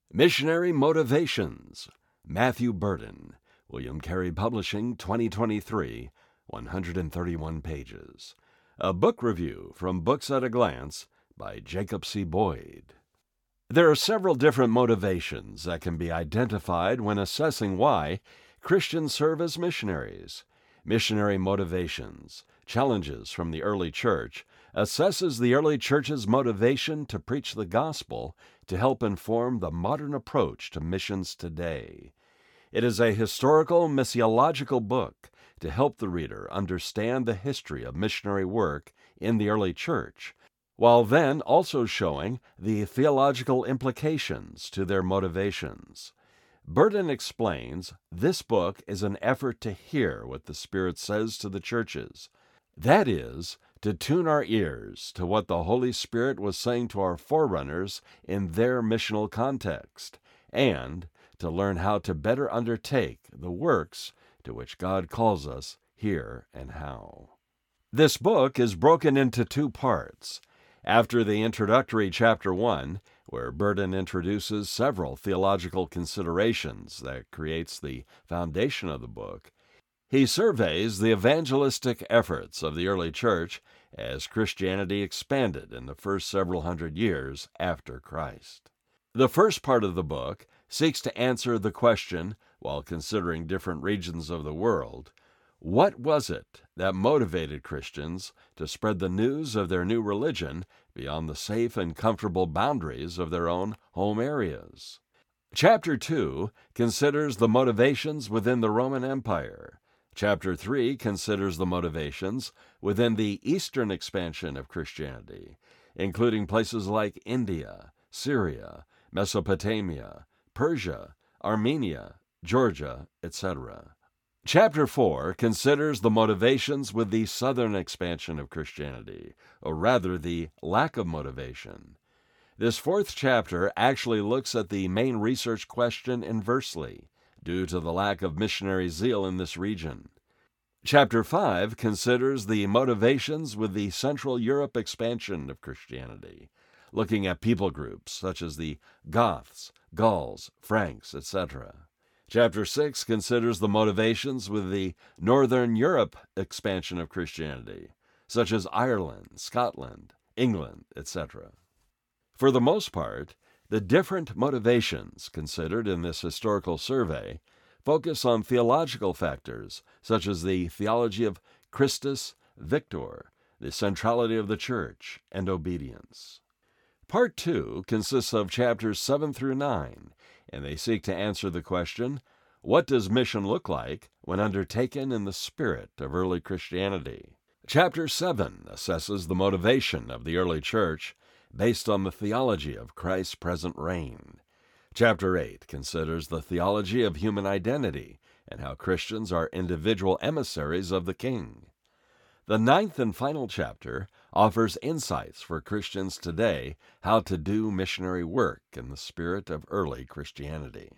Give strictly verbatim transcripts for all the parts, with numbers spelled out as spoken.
Missionary Motivations, Matthew Burden, William Carey Publishing, twenty twenty-three, one hundred thirty-one pages. A book review from Books at a Glance by Jacob C. Boyd. There are several different motivations that can be identified when assessing why Christians serve as missionaries. Missionary Motivations, Challenges from the Early Church, assesses the early church's motivation to preach the gospel to help inform the modern approach to missions today. It is a historical missiological book to help the reader understand the history of missionary work in the early church, while then also showing the theological implications to their motivations. Burden explains this book is an effort to hear what the Spirit says to the churches. That is, to tune our ears to what the Holy Spirit was saying to our forerunners in their missional context, and to learn how to better undertake the works to which God calls us here and how. This book is broken into two parts. After the introductory chapter one, where Burden introduces several theological considerations that creates the foundation of the book, he surveys the evangelistic efforts of the early church as Christianity expanded in the first several hundred years after Christ. The first part of the book seeks to answer the question, while considering different regions of the world, what was it that motivated Christians to spread the news of their new religion beyond the safe and comfortable boundaries of their own home areas? Chapter two considers the motivations within the Roman Empire. Chapter three considers the motivations within the eastern expansion of Christianity, including places like India, Syria, Mesopotamia, Persia, Armenia, Georgia, et cetera. Chapter four considers the motivations with the southern expansion of Christianity, or rather the lack of motivation. This fourth chapter actually looks at the main research question inversely, due to the lack of missionary zeal in this region. Chapter five considers the motivations with the Central Europe expansion of Christianity, looking at people groups such as the Goths, Gauls, Franks, et cetera. Chapter six considers the motivations with the Northern Europe expansion of Christianity, such as Ireland, Scotland, England, et cetera. For the most part, the different motivations considered in this historical survey focus on theological factors such as the theology of Christus Victor, the centrality of the church, and obedience. Part two consists of chapters seven through nine, and they seek to answer the question, what does mission look like when undertaken in the spirit of early Christianity? Chapter seven assesses the motivation of the early church based on the theology of Christ's present reign. Chapter eight considers the theology of human identity and how Christians are individual emissaries of the King. The ninth and final chapter offers insights for Christians today how to do missionary work in the spirit of early Christianity.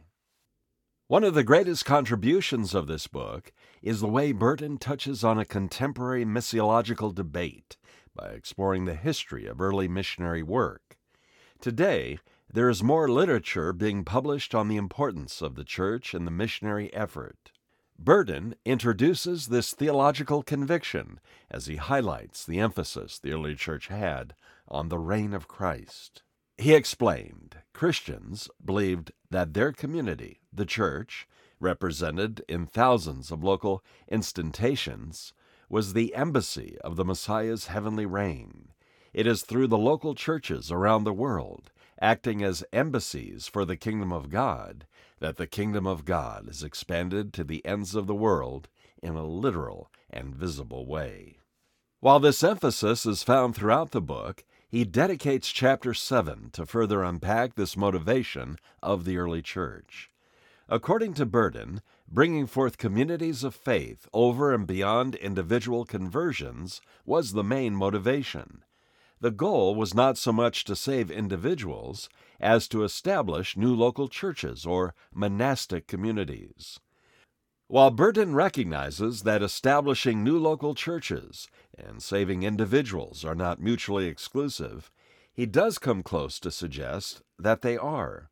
One of the greatest contributions of this book is the way Burden touches on a contemporary missiological debate by exploring the history of early missionary work. Today, there is more literature being published on the importance of the church in the missionary effort. Burden introduces this theological conviction as he highlights the emphasis the early church had on the reign of Christ. He explained Christians believed that their community, the church, represented in thousands of local instantations, was the embassy of the Messiah's heavenly reign. It is through the local churches around the world, acting as embassies for the kingdom of God, that the kingdom of God is expanded to the ends of the world in a literal and visible way. While this emphasis is found throughout the book, he dedicates chapter seven to further unpack this motivation of the early church. According to Burden, bringing forth communities of faith over and beyond individual conversions was the main motivation. The goal was not so much to save individuals as to establish new local churches or monastic communities. While Burden recognizes that establishing new local churches and saving individuals are not mutually exclusive, he does come close to suggest that they are.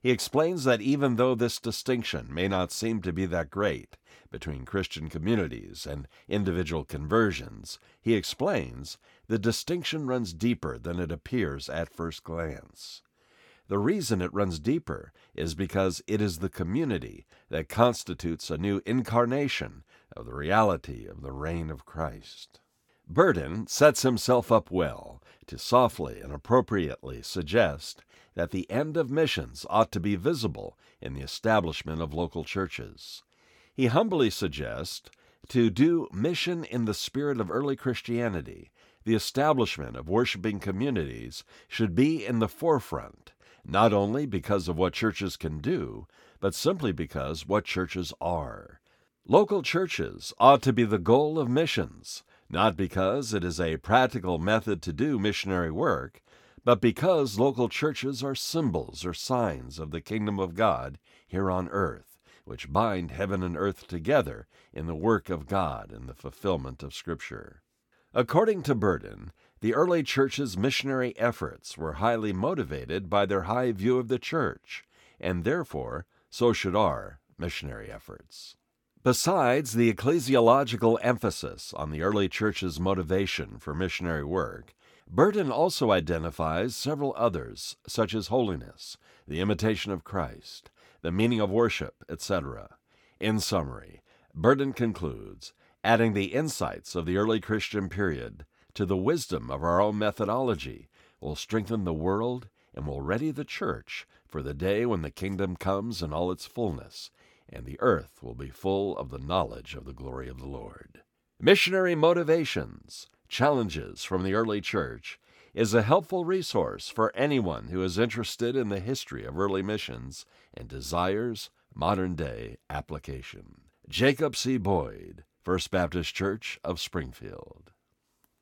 He explains that even though this distinction may not seem to be that great between Christian communities and individual conversions, he explains the distinction runs deeper than it appears at first glance. The reason it runs deeper is because it is the community that constitutes a new incarnation of the reality of the reign of Christ. Burden sets himself up well to softly and appropriately suggest that the end of missions ought to be visible in the establishment of local churches. He humbly suggests to do mission in the spirit of early Christianity. The establishment of worshiping communities should be in the forefront, not only because of what churches can do, but simply because what churches are. Local churches ought to be the goal of missions, not because it is a practical method to do missionary work, but because local churches are symbols or signs of the kingdom of God here on earth, which bind heaven and earth together in the work of God and the fulfillment of Scripture. According to Burden, the early church's missionary efforts were highly motivated by their high view of the church, and therefore so should our missionary efforts. Besides the ecclesiological emphasis on the early church's motivation for missionary work, Burden also identifies several others, such as holiness, the imitation of Christ, the meaning of worship, et cetera. In summary, Burden concludes, adding the insights of the early Christian period to the wisdom of our own methodology will strengthen the world and will ready the church for the day when the kingdom comes in all its fullness, and the earth will be full of the knowledge of the glory of the Lord. Missionary Motivations, Challenges from the Early Church is a helpful resource for anyone who is interested in the history of early missions and desires modern-day application. Jacob C. Boyd, First Baptist Church of Springfield.